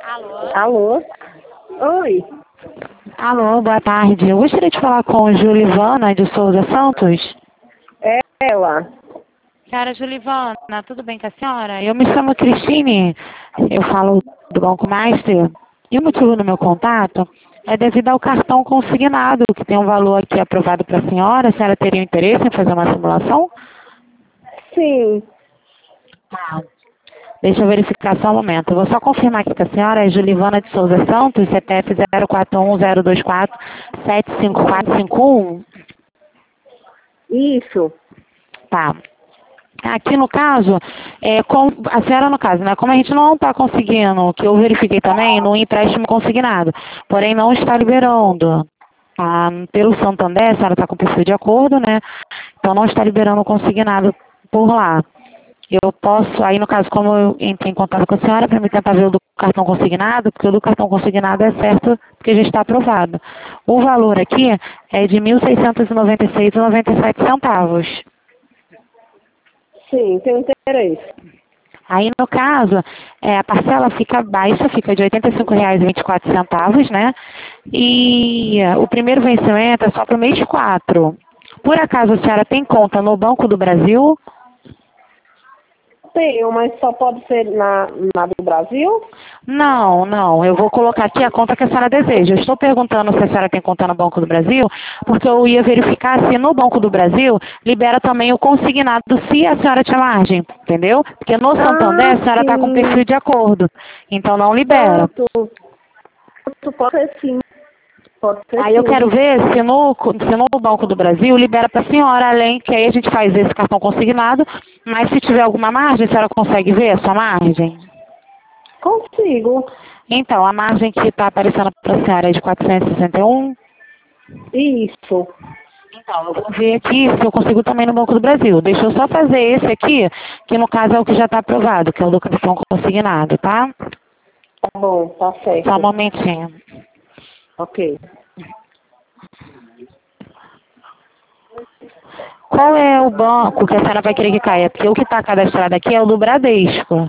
Alô? Alô? Oi. Alô, boa tarde. Eu gostaria de falar com Julivana de Souza Santos. É ela. Senhora Julivana, tudo bem com a senhora? Eu me chamo Cristine, eu falo do Banco Master. E o motivo do meu contato é devido ao cartão consignado, que tem um valor aqui aprovado para a senhora. A senhora teria interesse em fazer uma simulação? Sim. Tá. Deixa eu verificar só um momento. Eu vou só confirmar aqui com a senhora, é Julivana de Souza Santos, CPF 041024-75451. Isso. Tá. Aqui no caso, a senhora no caso, né? Como a gente não está conseguindo, que eu verifiquei também, no empréstimo consignado, porém não está liberando. Pelo Santander, a senhora está com o perfil de acordo, né? Então não está liberando o consignado por lá. Eu posso, aí no caso, como eu entrei em contato com a senhora, para me tentar ver o do cartão consignado, porque o do cartão consignado é certo, porque já está aprovado. O valor aqui é de R$ 1.696,97. Sim, tenho interesse. Aí, no caso, a parcela fica baixa, fica de R$ 85,24, né? E o primeiro vencimento é só para o mês 4. Por acaso a senhora tem conta no Banco do Brasil? Tenho, mas só pode ser na do Brasil? Não, não. Eu vou colocar aqui a conta que a senhora deseja. Eu estou perguntando se a senhora tem conta no Banco do Brasil, porque eu ia verificar se no Banco do Brasil libera também o consignado, se a senhora tinha margem, entendeu? Porque no Santander a senhora está com perfil Sim. de acordo, então não libera. Pronto. Pode ser sim. Pode ser Aí eu sim. quero ver se no Banco do Brasil libera para a senhora, além que aí a gente faz esse cartão consignado, mas se tiver alguma margem, a senhora consegue ver a sua margem? Consigo. Então, a margem que está aparecendo para a senhora é de 461. Isso. Então, eu vou ver aqui se eu consigo também no Banco do Brasil. Deixa eu só fazer esse aqui, que no caso é o que já está aprovado, que é o do cartão consignado, tá? Tá bom, tá Só um certo. momentinho. Ok. Qual é o banco que a senhora vai querer que caia? Porque o que está cadastrado aqui é o do Bradesco.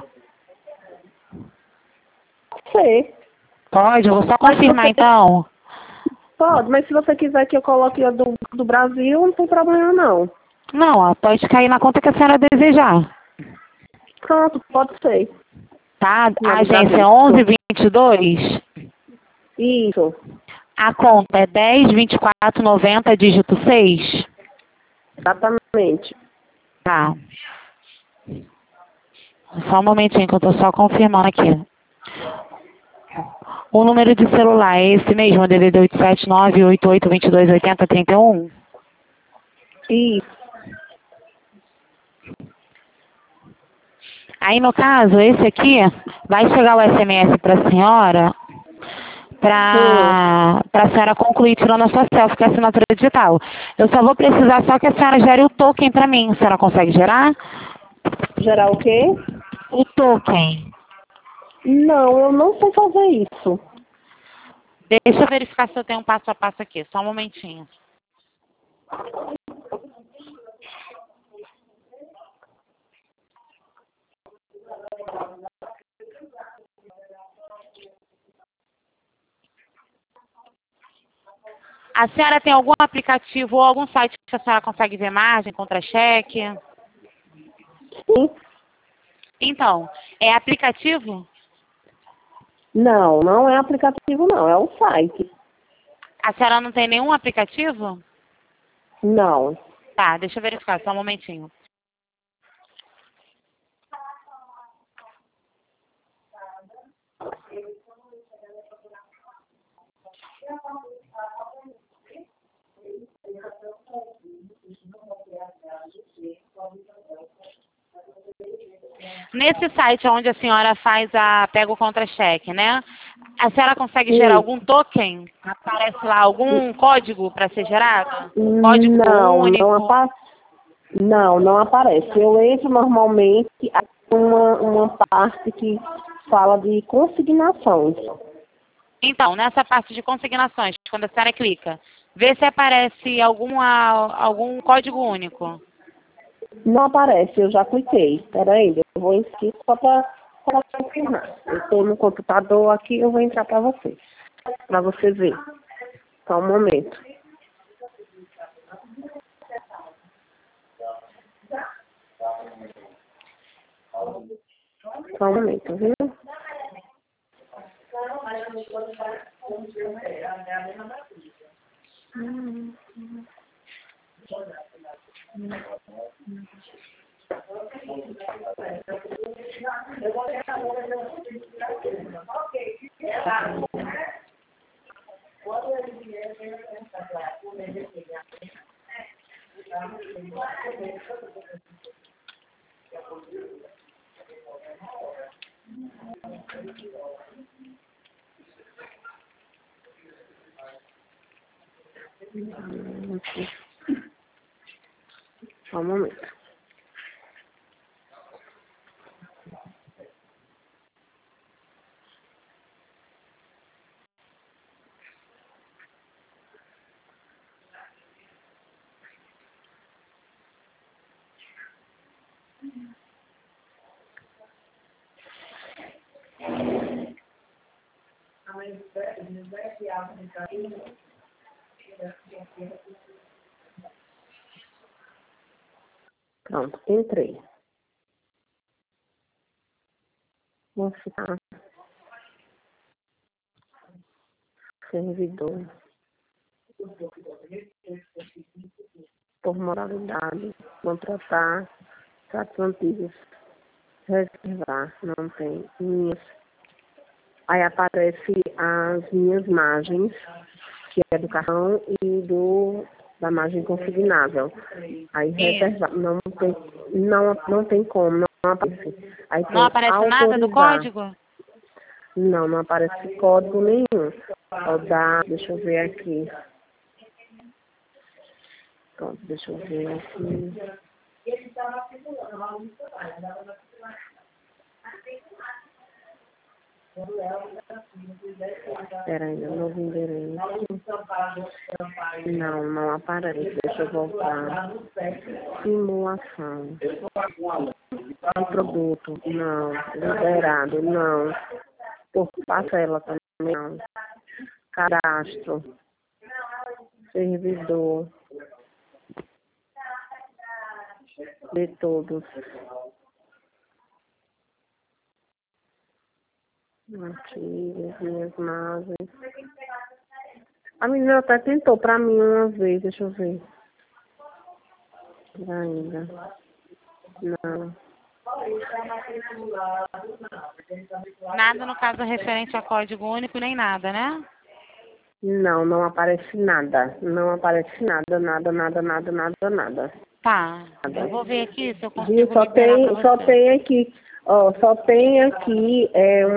Sei. Pode? Eu vou só Mas se confirmar você... então. Pode, mas se você quiser que eu coloque a do Brasil, não tem problema não. Não, ó, pode cair na conta que a senhora desejar. Pronto, pode ser. Tá? Na A do agência é Bradesco. 1122. Isso. A conta é 102490, dígito 6. Exatamente. Tá. Só um momentinho que eu tô só confirmando aqui. O número de celular é esse mesmo, DDD 87988228031? Isso. Aí no caso, esse aqui vai chegar o SMS para a senhora, Hum. para a senhora concluir tirando a sua selfie, que é a assinatura digital. Eu só vou precisar só que a senhora gere o token para mim. A senhora consegue gerar? Gerar o quê? O token. Não, eu não sei fazer isso. Deixa eu verificar se eu tenho um passo a passo aqui, só um momentinho. A senhora tem algum aplicativo ou algum site que a senhora consegue ver margem, contra-cheque? Sim. Então, é aplicativo? Não, não é aplicativo não, é um site. A senhora não tem nenhum aplicativo? Não. Tá, deixa eu verificar, só um momentinho. Nesse site onde a senhora pega o contra-cheque, né? A senhora consegue gerar Sim. algum token? Aparece lá algum código para ser gerado? Código Não, único? não aparece. Eu entro normalmente uma parte que fala de consignações. Então, nessa parte de consignações, quando a senhora clica, vê se aparece algum código único. Não aparece, eu já cliquei. Espera aí, eu vou insistir só para confirmar. Eu estou no computador aqui, eu vou entrar para você ver. Só um momento. Só um momento, viu? Só um momento. Pronto, entrei. Vou ficar servidor por modalidade, contratar, status antigos, reservar, não tem minhas. Aí aparece as minhas margens, que é do cartão e da margem consignável. Aí reservar, não tem como, não aparece. Aí Não aparece nada do código? Não aparece código nenhum. Deixa eu ver aqui. Pronto, deixa eu ver aqui. Espera ainda, novo endereço. Não aparece. Deixa eu voltar. Simulação. Produto, não. Liberado, não. Por parcela também, não. Cadastro. Servidor. De todos. Artigos, minhas margens. A menina até tentou pra mim uma vez, deixa eu ver. Ainda. Não. Nada no caso referente a código único, nem nada, né? Não aparece nada. Não aparece nada, nada. Tá, Nada. eu vou ver aqui se eu Viu? consigo liberar pra você. Só tem aqui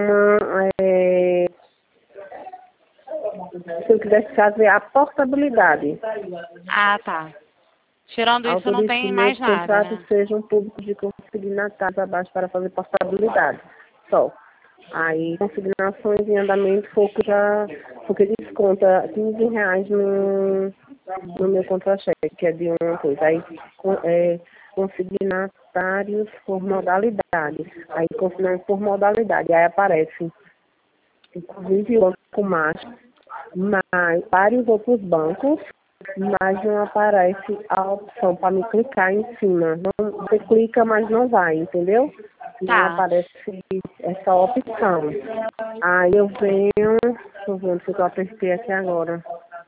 se eu quisesse fazer a portabilidade. Ah, tá. Tirando isso, não Autorize que tem meus mais nada, contratos né? sejam públicos de consignatários abaixo para fazer portabilidade. Só. Aí, consignações em andamento, porque desconta R$ 15 no meu contra-cheque, que é de uma coisa. Aí, consignatários por modalidade. Aí, consignatários por modalidade. Aí aparece, inclusive, o Banco Master, mas vários outros bancos, mas não aparece a opção para me clicar em cima. Não, você clica, mas não vai, entendeu? Não Tá. aparece essa opção. Aí eu venho, deixa eu ver se eu apertei aqui agora.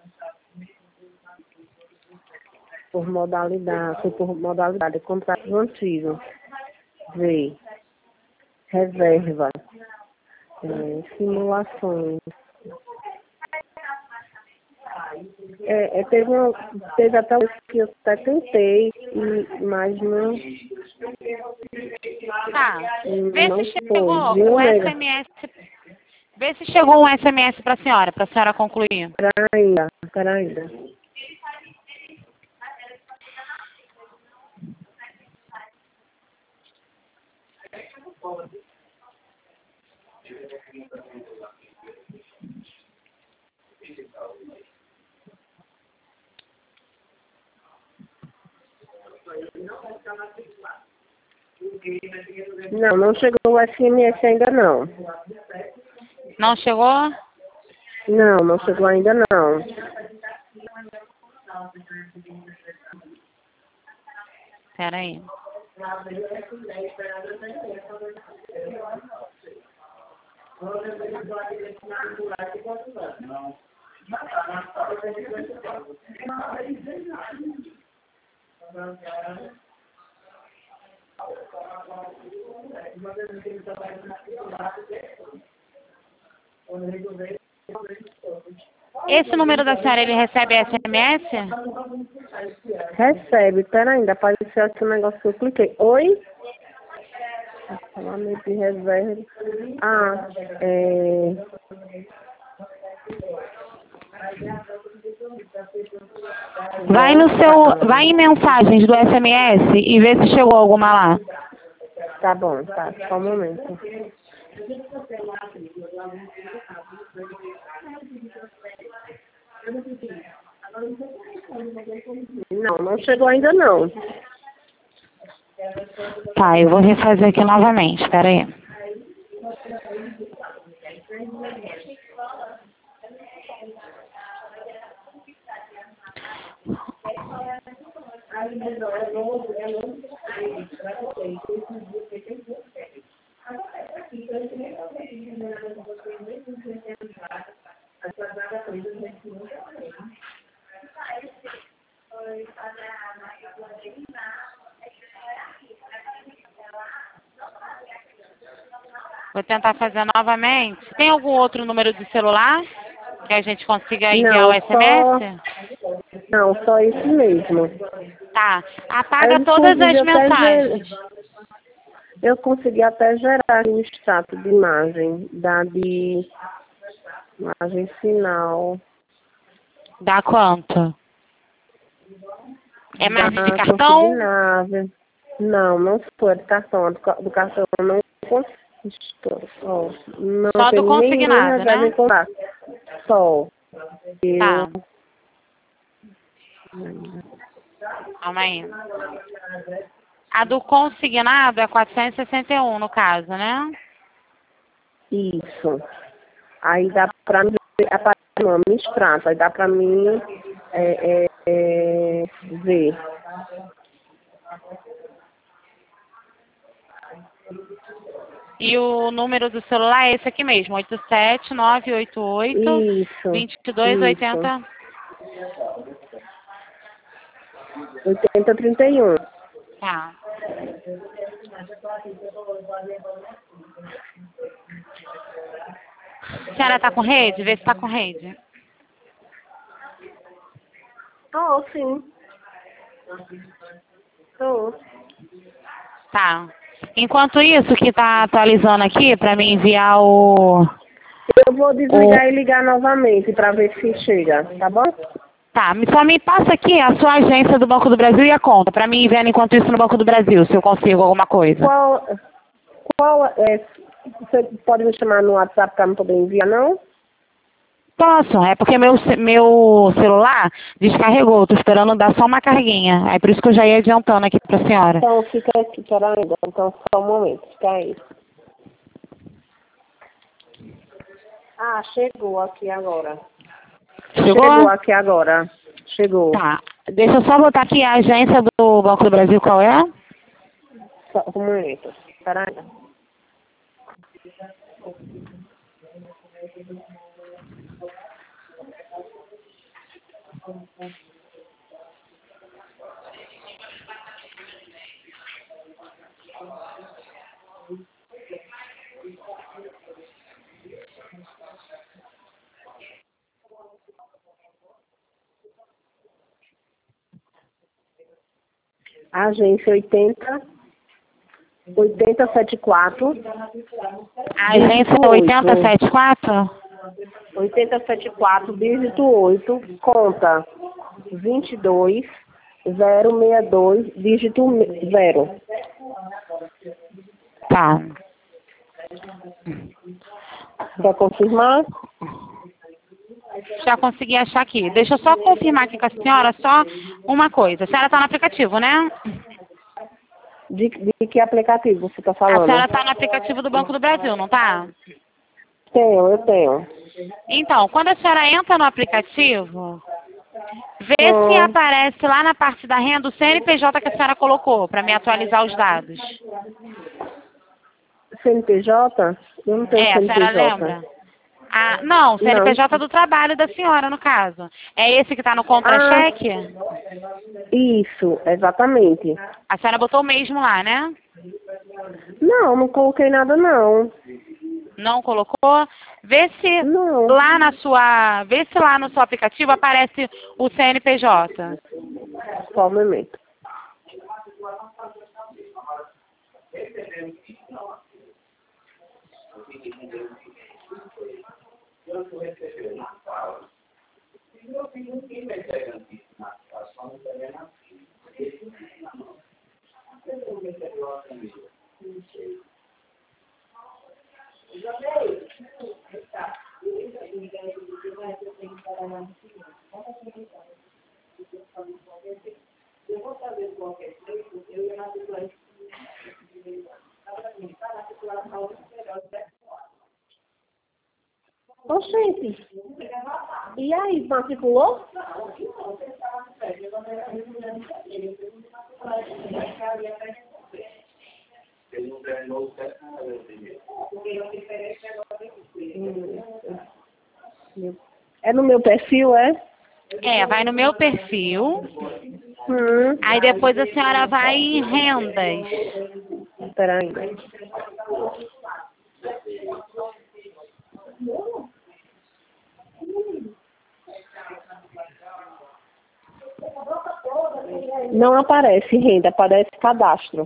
Por modalidade, contrato antigo. Ver. Reserva. Simulações. Teve até um que eu até tentei, mas não. Tá. Vê Não se foi, chegou viu, o nega? SMS. Vê se chegou um SMS pra senhora concluir. Espera ainda. Não, não chegou o SMS ainda não. Não chegou? Não, não chegou ainda não. Pera aí. Esse número da senhora, ele recebe SMS? Recebe, pera ainda, apareceu aqui um negócio que eu cliquei. Oi? Falamento de reserva. Ah, Vai em mensagens do SMS e vê se chegou alguma lá. tá bom, tá, só um momento. Não, não chegou ainda não. Tá, eu vou refazer aqui novamente, pera aí. Vou tentar fazer novamente. Tem algum outro número de celular que a gente consiga enviar o SMS? Não, só isso mesmo. Tá. Apaga todas as mensagens. Eu consegui até gerar um extrato de imagem, de imagem final. Dá quanto? É margem de Da cartão? consignado. Não, não foi de cartão. Do cartão eu não consigo. Ó, não Só tem do nenhuma consignado, reserva em né? contato. Só. Tá. Calma aí. A do consignado é 461 no caso, né? Isso. Aí dá pra mim ver, nome, extrato, aí dá pra mim ver. E o número do celular é esse aqui mesmo, 87988 Isso. 2280. 8031. Tá. A senhora tá com rede? Vê se tá com rede. Tô, sim. Tô. Tá. Enquanto isso, que tá atualizando aqui para me enviar o... Eu vou desligar e ligar novamente para ver se chega, tá bom? Tá, só me passa aqui a sua agência do Banco do Brasil e a conta, para mim ir vendo enquanto isso no Banco do Brasil, se eu consigo alguma coisa. Você pode me chamar no WhatsApp para não poder enviar, não? Posso, é porque meu celular descarregou, tô esperando dar só uma carguinha, é por isso que eu já ia adiantando aqui pra senhora. Então fica aqui, peraí, então só um momento, fica aí. Ah, chegou aqui agora. Chegou aqui agora. Chegou. Tá, deixa eu só botar aqui a agência do Banco do Brasil, qual é? Só um momento, peraí. Agência 8074. Agência 8074? 8074, dígito 8, conta 22062, dígito 0. Tá. Quer confirmar? Já consegui achar aqui. Deixa eu só confirmar aqui com a senhora só uma coisa. A senhora está no aplicativo, né? De que aplicativo você está A falando? senhora está no aplicativo do Banco do Brasil, não tá? Eu tenho. Então, quando a senhora entra no aplicativo, vê se aparece lá na parte da renda o CNPJ que a senhora colocou, para me atualizar os dados. CNPJ? Eu não tenho A senhora CNPJ. lembra? Ah, não, o CNPJ do trabalho da senhora, no caso. É esse que está no contra-cheque? Isso, exatamente. A senhora botou o mesmo lá, né? Não coloquei nada não. Não colocou? Vê se Não. vê se lá no seu aplicativo aparece o CNPJ. Só um momento. Oxente, e aí, matriculou? É no meu perfil, é? Vai no meu perfil, aí depois a senhora vai em rendas. Espera aí. Não aparece renda, aparece cadastro.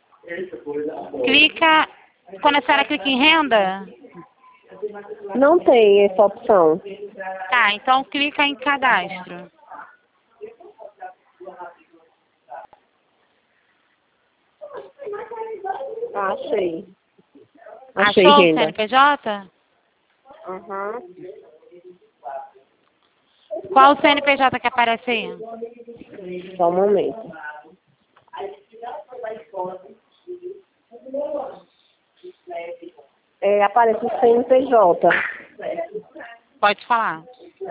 Clica, quando a senhora clica em renda, Não tem essa opção. tá, então clica em cadastro. Achei. Achei Achou o renda. CNPJ? Uhum. Qual o CNPJ que aparece aí? Só um momento. Aparece o CNPJ. Pode falar.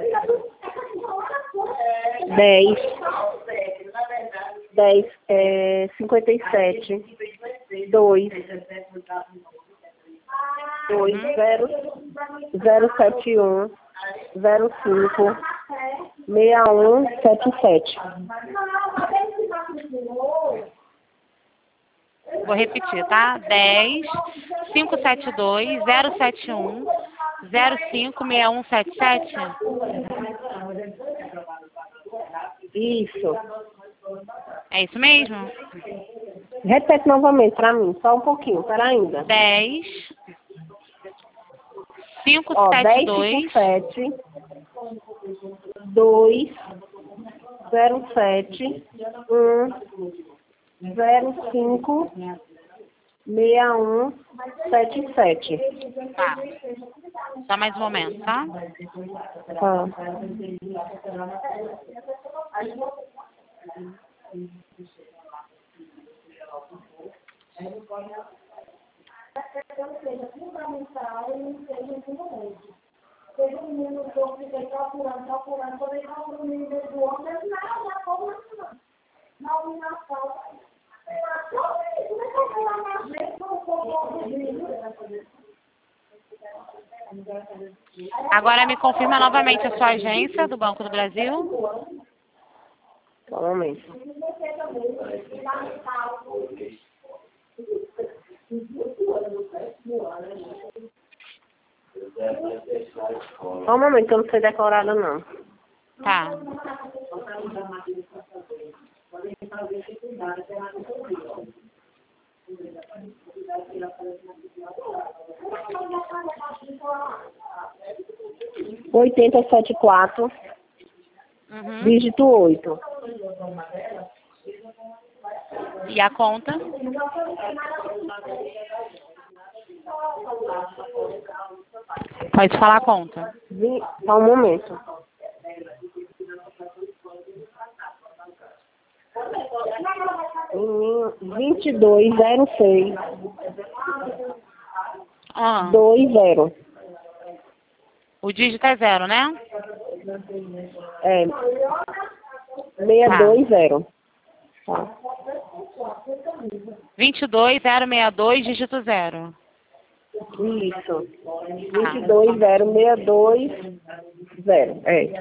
57 2 0 071 05 6177. Vou repetir, tá? 10 572 071 056177. Isso. É isso mesmo? Repete novamente para mim, só um pouquinho, para ainda. 10 10 572 57 2 07 1 05 6177. Tá. Só mais um momento, tá? Tá. Agora me confirma novamente a sua agência do Banco do Brasil. Só um momento. Só um momento, que eu não sei decorada não. Tá. Oitenta sete quatro, dígito 8. E a conta? Pode falar a conta. Só um momento. 2206 Ah, 20. o dígito é 0, né? É. 620. Tá. 22062, dígito 0. Isso. 220620. É.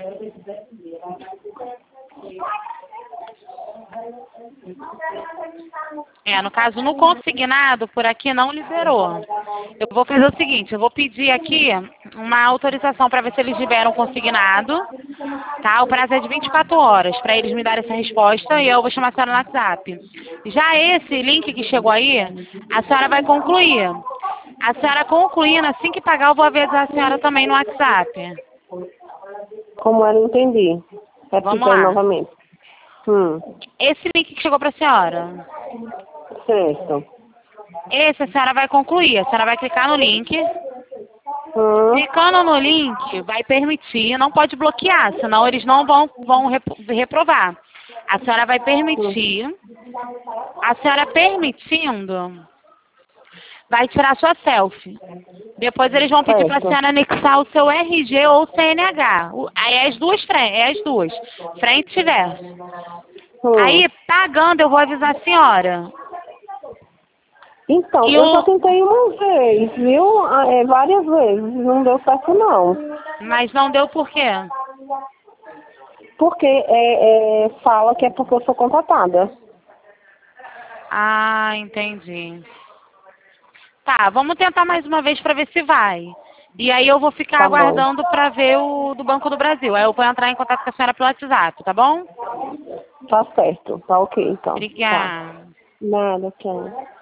No caso, no consignado, por aqui não liberou. Eu vou fazer o seguinte, eu vou pedir aqui uma autorização para ver se eles liberam o consignado, tá? O prazo é de 24 horas para eles me darem essa resposta e eu vou chamar a senhora no WhatsApp. Já esse link que chegou aí, a senhora vai concluir. A senhora concluindo, assim que pagar, eu vou avisar a senhora também no WhatsApp. Como eu não entendi. Vamos Repita aí lá. novamente. Esse link que chegou para a senhora, Certo. esse a senhora vai concluir. A senhora vai clicar no link. Clicando no link, vai permitir, não pode bloquear, senão eles não vão reprovar. A senhora vai permitir. A senhora permitindo, vai tirar sua selfie. Depois eles vão pedir para a senhora anexar o seu RG ou CNH. Aí é as duas, frente e verso. Aí, pagando, eu vou avisar a senhora. Então, eu já tentei uma vez, viu? Várias vezes, não deu certo não. Mas não deu por quê? Porque fala que é porque eu sou contratada. Ah, entendi. Tá, vamos tentar mais uma vez para ver se vai. E aí eu vou ficar aguardando para ver o do Banco do Brasil. Aí eu vou entrar em contato com a senhora pelo WhatsApp, tá bom? Tá certo, tá ok então. Obrigada. Tá. Nada, tchau.